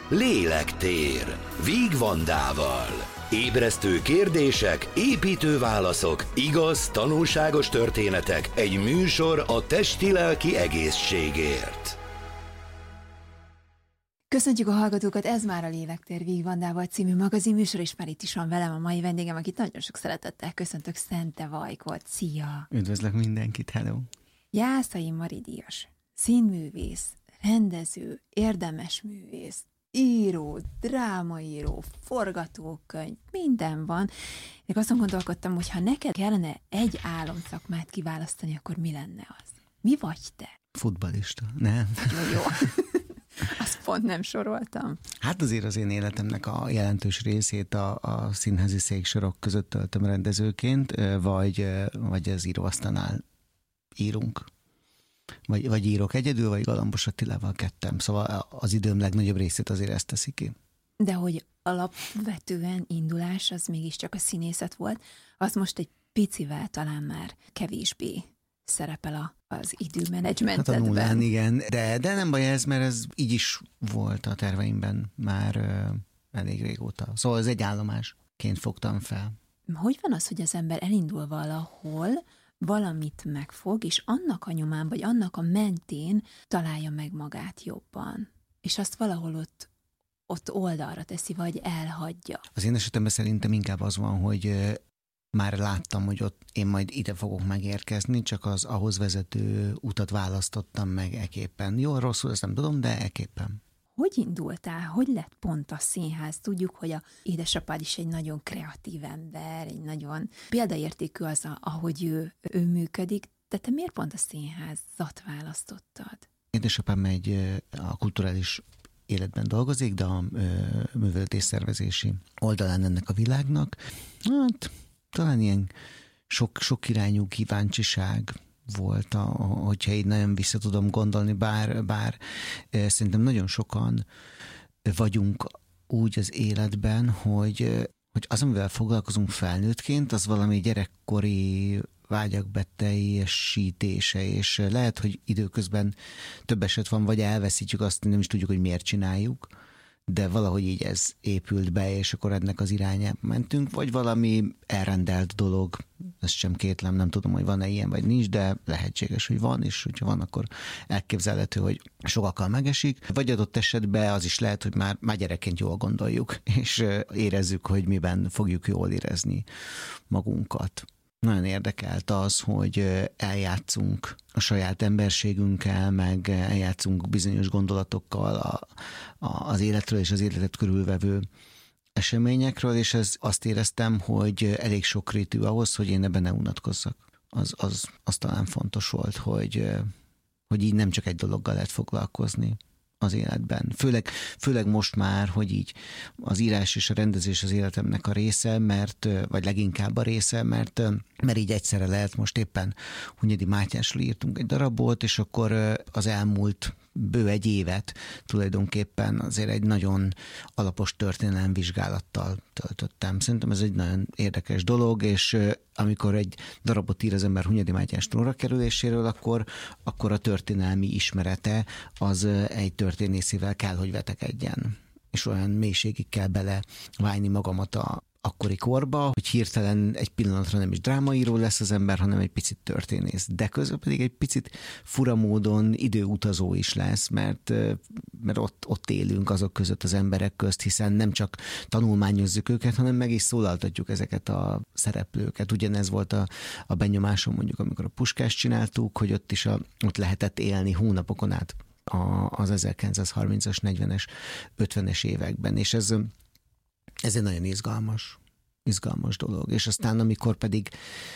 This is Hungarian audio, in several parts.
Lélektér, Víg Vandával. Ébresztő kérdések, építő válaszok, igaz, tanulságos történetek, egy műsor a testi-lelki egészségért. Köszöntjük a hallgatókat, ez már a Lélektér Víg Vandával című magazinműsor, és már itt is van velem a mai vendégem, akit nagyon sok szeretettel köszöntök, Szente Vajkot. Szia! Üdvözlök mindenkit, hello! Jászai Mari díjas, színművész, rendező, érdemes művész, író, drámaíró, forgatókönyv, minden van. Én azon gondolkodtam, hogy ha neked kellene egy álomszakmát kiválasztani, akkor mi lenne az? Mi vagy te? Futballista, nem? Jó. Azt pont nem soroltam. Hát azért az én életemnek a jelentős részét a színházi széksorok között töltöm rendezőként, vagy az íróasztalnál írunk. Vagy írok egyedül, vagy Galambos Attilával kettem. Szóval az időm legnagyobb részét azért ezt teszi ki. De hogy alapvetően indulás az mégiscsak a színészet volt, az most egy picivel talán már kevésbé szerepel az időmenedzsmentedben. Hát a nullán, igen. De nem baj ez, mert ez így is volt a terveimben már elég régóta. Szóval ez egy állomásként fogtam fel. Hogy van az, hogy az ember elindul valahol, valamit megfog, és annak a nyomán, vagy annak a mentén találja meg magát jobban. És azt valahol ott oldalra teszi, vagy elhagyja. Az én esetemben szerintem inkább az van, hogy már láttam, hogy ott én majd ide fogok megérkezni, csak az ahhoz vezető utat választottam meg eképpen. Jó, rosszul, ezt nem tudom, de eképpen. Hogy indultál? Hogy lett pont a színház? Tudjuk, hogy a édesapád is egy nagyon kreatív ember, egy nagyon példaértékű az, ahogy ő működik, de te miért pont a színházat választottad? Édesapám a kulturális életben dolgozik, de a művelődésszervezési oldalán ennek a világnak. Hát talán ilyen sok irányú kíváncsiság volt, hogyha így nagyon vissza tudom gondolni, bár szerintem nagyon sokan vagyunk úgy az életben, hogy az, amivel foglalkozunk felnőttként, az valami gyerekkori vágyak beteljesítése, és lehet, hogy időközben több eset van, vagy elveszítjük azt, nem is tudjuk, hogy miért csináljuk, de valahogy így ez épült be, és akkor ennek az irányába mentünk, vagy valami elrendelt dolog, ezt sem kétlem, nem tudom, hogy van-e ilyen, vagy nincs, de lehetséges, hogy van, és hogyha van, akkor elképzelhető, hogy sokakkal megesik, vagy adott esetben az is lehet, hogy már gyerekként jól gondoljuk, és érezzük, hogy miben fogjuk jól érezni magunkat. Nagyon érdekelt az, hogy eljátszunk a saját emberségünkkel, meg eljátszunk bizonyos gondolatokkal az életről és az életet körülvevő eseményekről, és azt éreztem, hogy elég sokrétű ahhoz, hogy én ebben ne unatkozzak. Az talán fontos volt, hogy így nem csak egy dologgal lehet foglalkozni az életben. Főleg most már, hogy így az írás és a rendezés az életemnek a része, vagy leginkább a része, mert így egyszerre lehet. Most éppen Hunyadi Mátyásról írtunk egy darabot, és akkor az elmúlt bő egy évet tulajdonképpen azért egy nagyon alapos történelemvizsgálattal töltöttem. Szerintem ez egy nagyon érdekes dolog, és amikor egy darabot ír az ember Hunyadi Mátyás trónra kerüléséről, akkor a történelmi ismerete az egy történészével kell, hogy vetekedjen. És olyan mélységig kell belevágni magamat akkori korba, hogy hirtelen egy pillanatra nem is drámaíró lesz az ember, hanem egy picit történész. De közben pedig egy picit fura módon időutazó is lesz, mert ott élünk azok között az emberek közt, hiszen nem csak tanulmányozzuk őket, hanem meg is szólaltatjuk ezeket a szereplőket. Ugyanez volt a benyomásom mondjuk, amikor a Puskást csináltuk, hogy ott lehetett élni hónapokon át az 1930-as, 40-es, 50-es években, és ez egy nagyon izgalmas dolog. És aztán, amikor pedig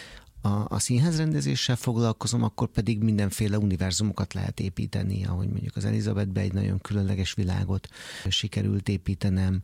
a színházrendezéssel foglalkozom, akkor pedig mindenféle univerzumokat lehet építeni, ahogy mondjuk az Elizabethbe egy nagyon különleges világot sikerült építenem,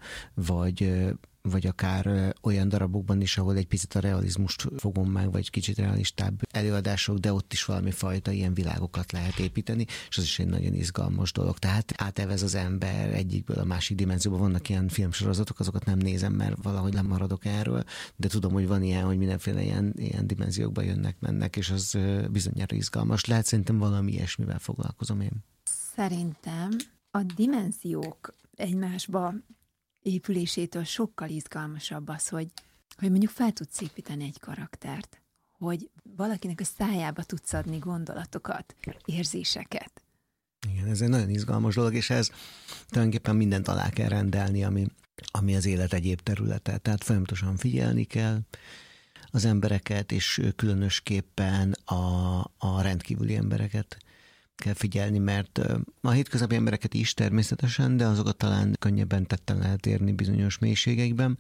vagy akár olyan darabokban is, ahol egy picit a realizmust fogom meg, vagy kicsit realistább előadások, de ott is valami fajta ilyen világokat lehet építeni, és az is egy nagyon izgalmas dolog. Tehát átevez az ember egyikből a másik dimenzióba. Vannak ilyen filmsorozatok, azokat nem nézem, mert valahogy nem maradok erről, de tudom, hogy van ilyen, hogy mindenféle ilyen dimenziókba jönnek-mennek, és az bizonyára izgalmas. Lehet, szerintem valami ilyesmivel foglalkozom én. Szerintem a dimenziók egymásba épülésétől sokkal izgalmasabb az, hogy mondjuk fel tudsz építeni egy karaktert, hogy valakinek a szájába tudsz adni gondolatokat, érzéseket. Igen, ez egy nagyon izgalmas dolog, és ez tulajdonképpen mindent alá kell rendelni, ami az élet egyéb területe. Tehát folyamatosan figyelni kell az embereket, és különösképpen a rendkívüli embereket kell figyelni, mert a hétköznapi embereket is természetesen, de azokat talán könnyebben tetten lehet érni bizonyos mélységekben,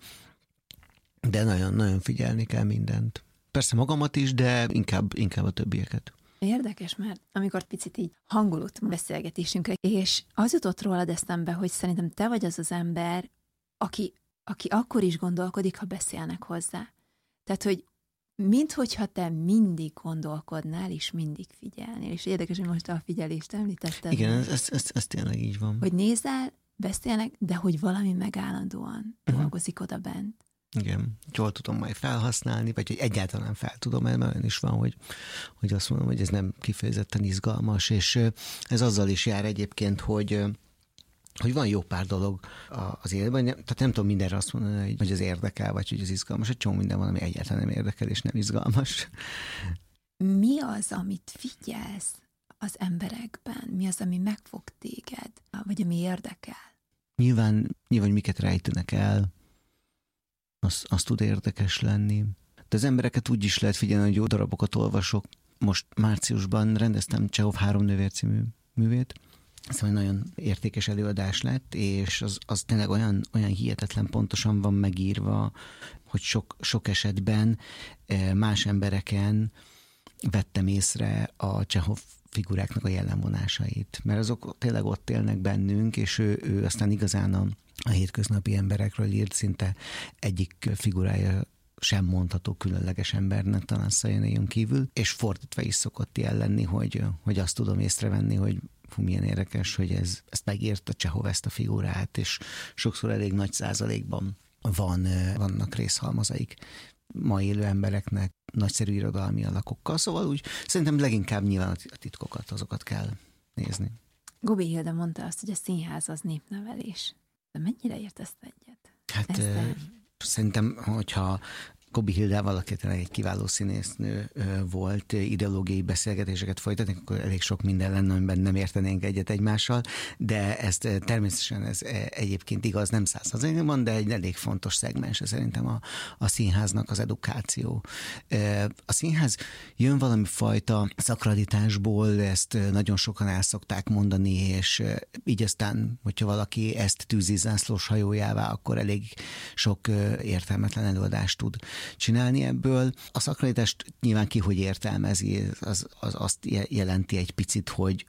de nagyon-nagyon figyelni kell mindent. Persze magamat is, de inkább a többieket. Érdekes, mert amikor picit így hangolódott a beszélgetésünkre, és az jutott rólad eszembe, hogy szerintem te vagy az az ember, aki akkor is gondolkodik, ha beszélnek hozzá. Tehát, hogy minthogyha te mindig gondolkodnál, és mindig figyelnél. És érdekes, hogy most a figyelést említetted. Igen, ez tényleg így van. Hogy nézel, beszélnek, de hogy valami megállandóan dolgozik oda bent. Igen, jól tudom majd felhasználni, vagy hogy egyáltalán fel tudom, mert olyan is van, hogy azt mondom, hogy ez nem kifejezetten izgalmas, és ez azzal is jár egyébként, hogy van jó pár dolog az életben, tehát nem tudom mindenre azt mondani, hogy az érdekel, vagy hogy az izgalmas, egy csomó minden van, ami egyáltalán nem érdekel, és nem izgalmas. Mi az, amit figyelsz az emberekben? Mi az, ami megfog téged, vagy ami érdekel? Nyilván miket rejtenek el, az tud érdekes lenni. De az embereket úgy is lehet figyelni, hogy jó darabokat olvasok. Most márciusban rendeztem Csehov 3 nővér című művét. Ez egy nagyon értékes előadás lett, és az tényleg olyan hihetetlen pontosan van megírva, hogy sok esetben más embereken vettem észre a Csehov figuráknak a jellemvonásait. Mert azok tényleg ott élnek bennünk, és ő aztán igazán a hétköznapi emberekről írt, szinte egyik figurája sem mondható különleges embernek, talán Szajanéjon kívül, és fordítva is szokott ilyen lenni, hogy azt tudom észrevenni, hogy milyen érdekes, hogy ezt megírta Csehov, ezt a figurát, és sokszor elég nagy százalékban vannak részhalmazaik ma élő embereknek, nagyszerű irodalmi alakokkal, szóval úgy szerintem leginkább nyilván a titkokat, azokat kell nézni. Gobi Hilda mondta azt, hogy a színház az népnevelés. De mennyire értesz egyet? Hát szerintem, hogyha Gobi Hildával, aki egy kiváló színésznő volt, ideológiai beszélgetéseket folytatni, akkor elég sok minden lenne, amiben nem értenénk egyet egymással, de ezt természetesen ez egyébként igaz, nem 100%-ban, de egy elég fontos szegmense szerintem a színháznak az edukáció. A színház jön valami fajta szakralitásból, ezt nagyon sokan el szokták mondani, és így aztán, hogyha valaki ezt tűzi zászlós hajójává, akkor elég sok értelmetlen előadást tud csinálni ebből. A szakralitást nyilván ki hogy értelmezi, az azt jelenti egy picit, hogy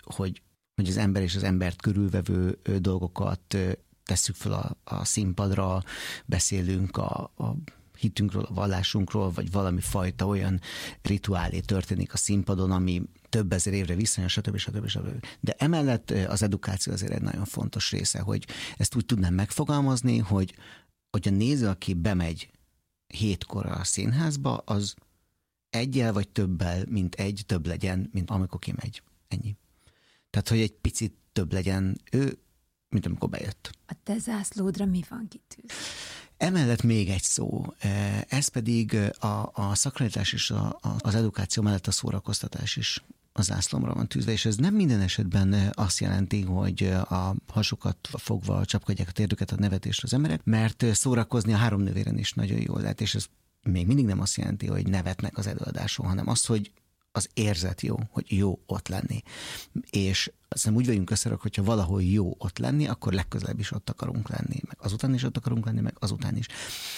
az ember és az embert körülvevő dolgokat tesszük fel a színpadra, beszélünk a hitünkről, a vallásunkról, vagy valami fajta olyan rituálé történik a színpadon, ami több ezer évre visszajön, stb. De emellett az edukáció azért egy nagyon fontos része, hogy ezt úgy tudnám megfogalmazni, hogy a néző, aki bemegy 7-kor a színházba, az egyel vagy többel, mint több legyen, mint amikor kimegy. Ennyi. Tehát, hogy egy picit több legyen ő, mint amikor bejött. A te zászlódra mi van kitűzve? Emellett még egy szó, ez pedig a szakralitás és az edukáció mellett a szórakoztatás is a zászlomra van tűzve, és ez nem minden esetben azt jelenti, hogy a hasukat fogva csapkodják a térdüket, a nevetést az emberek, mert szórakozni a 3 nővéren is nagyon jól lehet, és ez még mindig nem azt jelenti, hogy nevetnek az előadáson, hanem azt, hogy az érzet jó, hogy jó ott lenni. És aztán úgy vagyunk összerak, hogyha valahol jó ott lenni, akkor legközelebb is ott akarunk lenni, meg azután is ott akarunk lenni, meg azután is.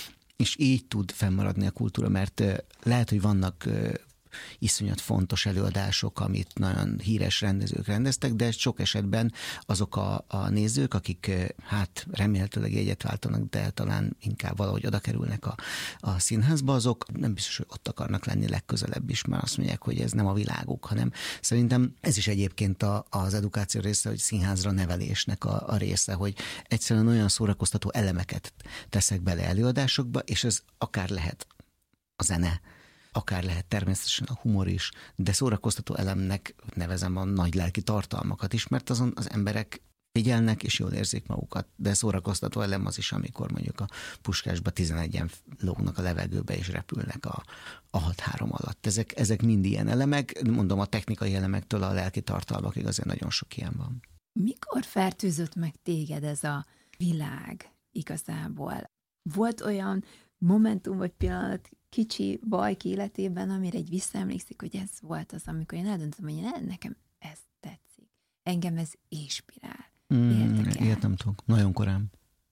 És így tud fennmaradni a kultúra, mert lehet, hogy vannak iszonyat fontos előadások, amit nagyon híres rendezők rendeztek, de sok esetben azok a nézők, akik hát remélhetőleg jegyet váltanak, de talán inkább valahogy oda kerülnek a színházba, azok nem biztos, hogy ott akarnak lenni legközelebb is, mert azt mondják, hogy ez nem a világuk, hanem szerintem ez is egyébként az edukáció része, hogy színházra nevelésnek a része, hogy egyszerűen olyan szórakoztató elemeket teszek bele előadásokba, és ez akár lehet a zene, akár lehet természetesen a humor is, de szórakoztató elemnek nevezem a nagy lelki tartalmakat is, mert azon az emberek figyelnek, és jól érzik magukat. De szórakoztató elem az is, amikor mondjuk a Puskásba 11-en lógnak a levegőbe, és repülnek a 6-3 alatt. Ezek mind ilyen elemek, mondom, a technikai elemektől a lelki tartalmakig azért nagyon sok ilyen van. Mikor fertőzött meg téged ez a világ igazából? Volt olyan momentum vagy pillanat kicsi bajk életében, amire egy visszaemlékszik, hogy ez volt az, amikor én eldöntöm, hogy nekem ez tetszik. Engem ez inspirál. Ilyet nem tudok. Nagyon korán.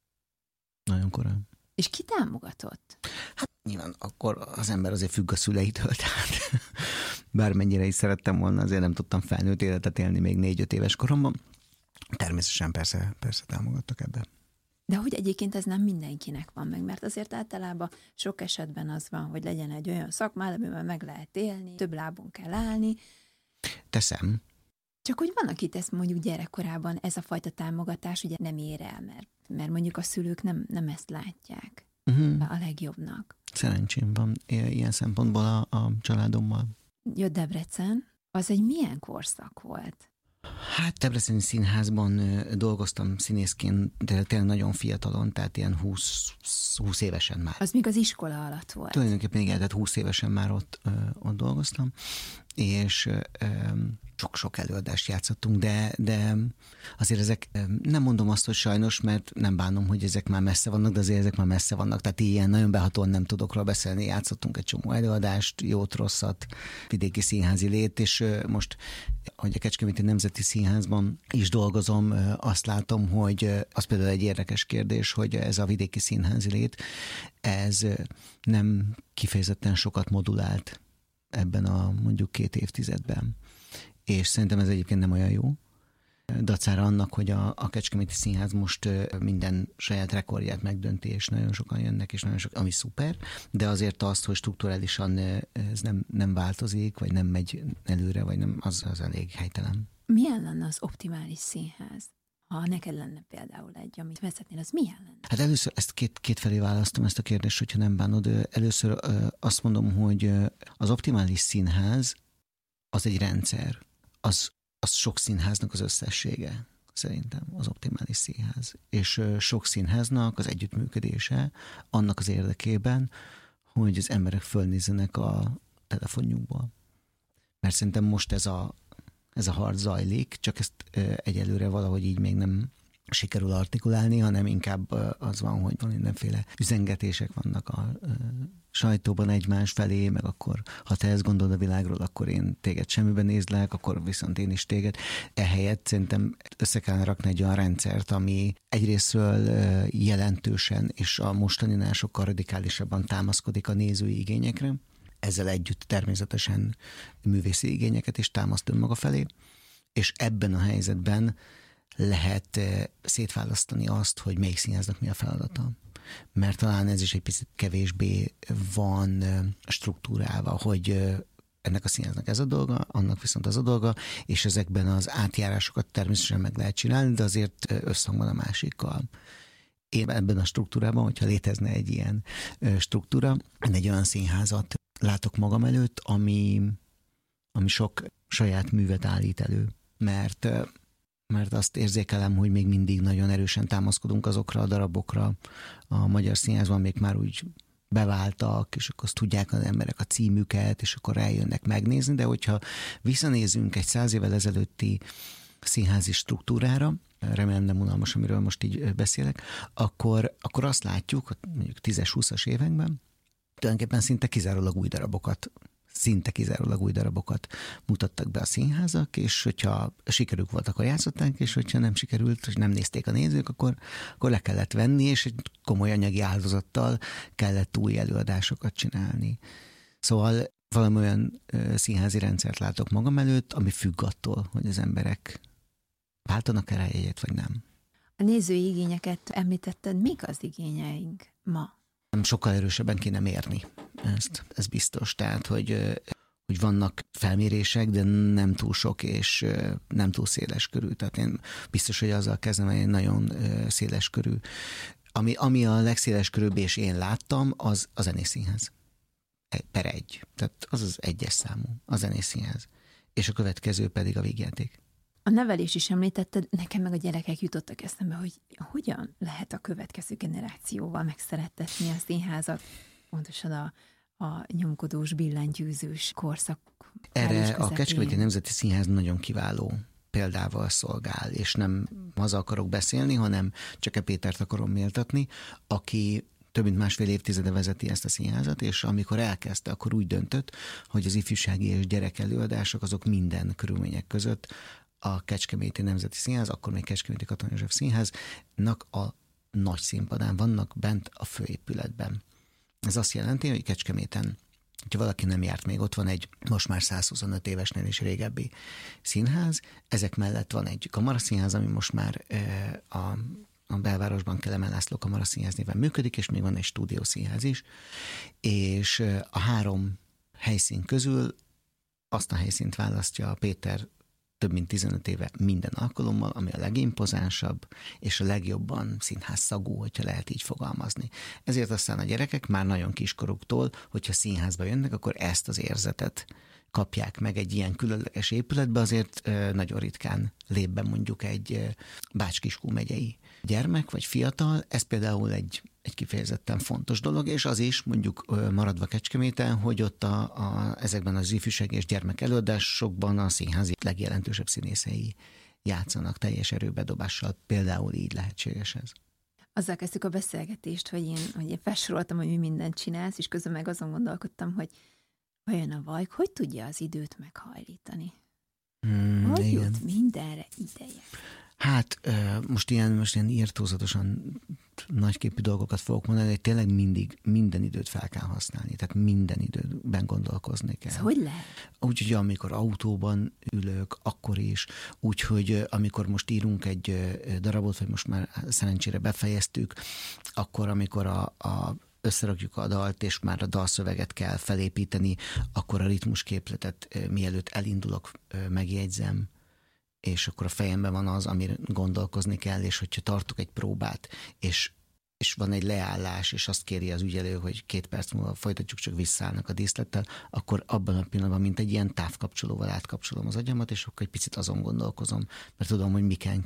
És ki támogatott? Hát nyilván akkor az ember azért függ a szüleitől, tehát bármennyire is szerettem volna, azért nem tudtam felnőtt életet élni még 4-5 éves koromban. Természetesen persze támogattak ebbe. De hogy egyébként ez nem mindenkinek van meg, mert azért általában sok esetben az van, hogy legyen egy olyan szakma, amiben meg lehet élni, több lábon kell állni. Teszem. Csak hogy van, akit ezt mondjuk gyerekkorában ez a fajta támogatás ugye nem ér el, mert mondjuk a szülők nem ezt látják a legjobbnak. Szerencsém van ilyen szempontból a családommal. Jött Debrecen, az egy milyen korszak volt? Hát Debreceni Színházban dolgoztam színészként, de tényleg nagyon fiatalon, tehát ilyen 20 évesen már. Az még az iskola alatt volt. Tulajdonképpen igen, tehát 20 évesen már ott dolgoztam, és sok előadást játszottunk, de azért ezek, nem mondom azt, hogy sajnos, mert nem bánom, hogy ezek már messze vannak, de azért ezek már messze vannak, tehát ilyen nagyon behatóan nem tudok róla beszélni, játszottunk egy csomó előadást, jót, rosszat, vidéki színházi lét, és most, hogy a Kecskeméti Nemzeti Színházban is dolgozom, azt látom, hogy az például egy érdekes kérdés, hogy ez a vidéki színházi lét, ez nem kifejezetten sokat modulált ebben a mondjuk 2 évtizedben. És szerintem ez egyébként nem olyan jó. Dacára annak, hogy a Kecskeméti Színház most minden saját rekordját megdönti, és nagyon sokan jönnek, és nagyon sok, ami szuper, de azért azt, hogy strukturálisan ez nem változik, vagy nem megy előre, vagy nem, az elég helytelen. Milyen lenne az optimális színház? Ha neked lenne például egy, amit vezetnél, az milyen lenne? Hát először ezt kétfelé választom ezt a kérdést, hogyha nem bánod. Először azt mondom, hogy az optimális színház az egy rendszer. Az sok színháznak az összessége, szerintem az optimális színház. És sok színháznak az együttműködése annak az érdekében, hogy az emberek fölnézzenek a telefonjukból. Mert szerintem most ez a harc zajlik, csak ezt egyelőre valahogy így még nem sikerül artikulálni, hanem inkább az van, hogy mindenféle üzengetések vannak a sajtóban egymás felé, meg akkor, ha te ezt gondolod a világról, akkor én téged semmiben nézlek, akkor viszont én is téged. Ehelyett szerintem össze kellene rakni egy olyan rendszert, ami egyrészről jelentősen és a mostaninál sokkal radikálisabban támaszkodik a nézői igényekre, ezzel együtt természetesen művészi igényeket is támaszt önmaga felé, és ebben a helyzetben lehet szétválasztani azt, hogy melyik színháznak mi a feladata. Mert talán ez is egy picit kevésbé van struktúrálva, hogy ennek a színháznak ez a dolga, annak viszont az a dolga, és ezekben az átjárásokat természetesen meg lehet csinálni, de azért összhangban a másikkal. Én ebben a struktúrában, hogyha létezne egy ilyen struktúra, egy olyan színházat látok magam előtt, ami sok saját művet állít elő, mert azt érzékelem, hogy még mindig nagyon erősen támaszkodunk azokra a darabokra a magyar színházban, még már úgy beváltak, és akkor azt tudják az emberek a címüket, és akkor eljönnek megnézni, de hogyha visszanézünk egy 100 évvel ezelőtti színházi struktúrára, remélem nem unalmas, amiről most így beszélek, akkor azt látjuk, mondjuk 10-20-as években, tulajdonképpen szinte kizárólag új darabokat mutattak be a színházak, és hogyha sikerük volt, akkor játszották, és hogyha nem sikerült, és nem nézték a nézők, akkor le kellett venni, és egy komoly anyagi áldozattal kellett új előadásokat csinálni. Szóval valami olyan színházi rendszert látok magam előtt, ami függ attól, hogy az emberek váltanak el jegyet, vagy nem. A nézői igényeket említetted, mik az igényeink ma? Sokkal erősebben kéne mérni ezt, ez biztos. Tehát, hogy vannak felmérések, de nem túl sok, és nem túl széles körű. Tehát én biztos, hogy azzal kezdem, hogy nagyon széles körű. Ami a legszéles körűbb, és én láttam, az a Zenészszínház. Per 1. Tehát az az 1-es számú, a Zenészszínház. És a következő pedig a Vígjáték. A nevelés is említetted, nekem meg a gyerekek jutottak eszembe, hogy hogyan lehet a következő generációval megszerettetni a színházat, pontosan a nyomkodós, billentyűzős korszak. Erre a Kecskeméti Nemzeti Színház nagyon kiváló példával szolgál, és nem haza akarok beszélni, hanem Cseke Pétert akarom méltatni, aki több mint másfél évtizede vezeti ezt a színházat, és amikor elkezdte, akkor úgy döntött, hogy az ifjúsági és gyerek előadások azok minden körülmények között a Kecskeméti Nemzeti Színház, akkor még Kecskeméti Katona József Színháznak a nagy színpadán vannak bent a főépületben. Ez azt jelenti, hogy Kecskeméten, hogyha valaki nem járt még, ott van egy most már 125 évesnél is régebbi színház, ezek mellett van egy kamaraszínház, ami most már a belvárosban Kelemen László Kamaraszínház néven működik, és még van egy stúdiószínház is, és a 3 helyszín közül azt a helyszínt választja Péter több mint 15 éve minden alkalommal, ami a legimpozánsabb és a legjobban színházszagú, hogyha lehet így fogalmazni. Ezért aztán a gyerekek már nagyon kiskoruktól, hogyha színházba jönnek, akkor ezt az érzetet kapják meg egy ilyen különleges épületbe, azért nagyon ritkán lép be mondjuk egy Bács-Kiskú megyei gyermek vagy fiatal. Ez például egy kifejezetten fontos dolog, és az is mondjuk maradva Kecskeméten, hogy ott ezekben az ifjúság és gyermek előadásokban a színházi legjelentősebb színészei játszanak teljes erőbedobással, például így lehetséges ez. Azzal kezdtük a beszélgetést, hogy én felsoroltam, hogy mi mindent csinálsz, és közben meg azon gondolkodtam, hogy vajon a Vajk hogy tudja az időt meghajlítani? Hogy jut mindenre ideje? Hát most ilyen írtózatosan nagyképű dolgokat fogok mondani, hogy tényleg mindig minden időt fel kell használni, tehát minden időben gondolkozni kell. Ez hogy lehet? Úgyhogy amikor autóban ülök, akkor is, úgyhogy amikor most írunk egy darabot, vagy most már szerencsére befejeztük, akkor amikor összerakjuk a dalt, és már a dalszöveget kell felépíteni, akkor a ritmusképletet mielőtt elindulok, megjegyzem, és akkor a fejemben van az, amire gondolkozni kell, és hogyha tartok egy próbát, és van egy leállás, és azt kéri az ügyelő, hogy 2 perc múlva folytatjuk, csak visszaállnak a díszlettel, akkor abban a pillanatban, mint egy ilyen távkapcsolóval átkapcsolom az agyamat, és akkor egy picit azon gondolkozom, mert tudom, hogy miken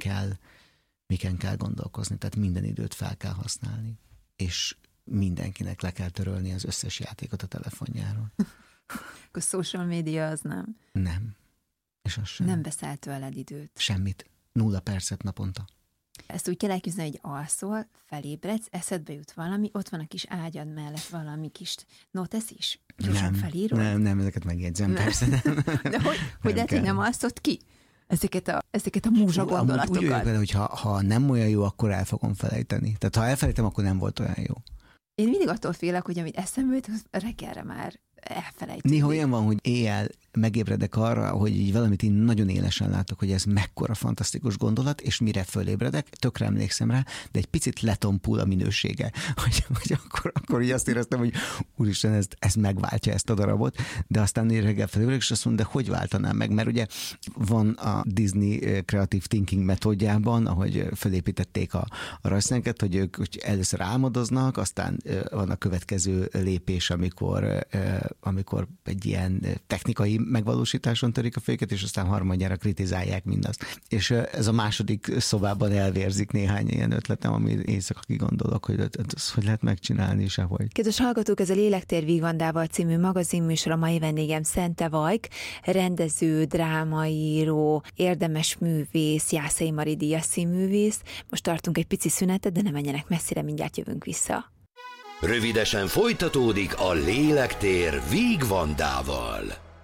kell gondolkozni, tehát minden időt fel kell használni. És mindenkinek le kell törölni az összes játékot a telefonjáról. Akkor social media az nem? Nem. És az sem. Nem veszel tőled időt? Semmit. 0 percet naponta. Ezt úgy kell elképzelni, hogy alszol, felébredsz, eszedbe jut valami, ott van a kis ágyad mellett valami kis notesz is? Gyorsan felírod? Nem, ezeket megjegyzem, persze nem. De hogy lehet, hogy nem alszod ki? Ezeket a múzsa gondolatokat. Úgy vagyok vele, hogy ha nem olyan jó, akkor el fogom felejteni. Tehát ha elfelejtem, akkor nem volt olyan jó. Én mindig attól félek, hogy amit eszembe jut, reggelre már elfelejteni. Néha olyan van, hogy éjjel megébredek arra, hogy így valamit én nagyon élesen látok, hogy ez mekkora fantasztikus gondolat, és mire fölébredek, tökre emlékszem rá, de egy picit letompul a minősége. Hogy akkor így azt éreztem, hogy úristen, ez megváltja ezt a darabot, de aztán reggel felébredek, és azt mondom, de hogy váltanám meg? Mert ugye van a Disney Creative Thinking metódjában, ahogy fölépítették a rajzszíneket, hogy ők először álmodoznak, aztán van a következő lépés, amikor egy ilyen technikai megvalósításon törik a fejüket, és aztán harmadjára kritizálják mindazt. És ez a második szobában elvérzik néhány ilyen ötletem, ami éjszaka kigondolok, hogy ezt hogy lehet megcsinálni, sehogy. Kedves hallgatók, ez a Lélektér Víg Vandával című magazinműsor, a mai vendégem Szente Vajk, rendező, drámaíró, érdemes művész, Jászai Mari díjas színművész. Most tartunk egy pici szünetet, de ne menjenek messzire, mindjárt jövünk vissza. Rövidesen folytatódik a Lélektér Víg Vandával.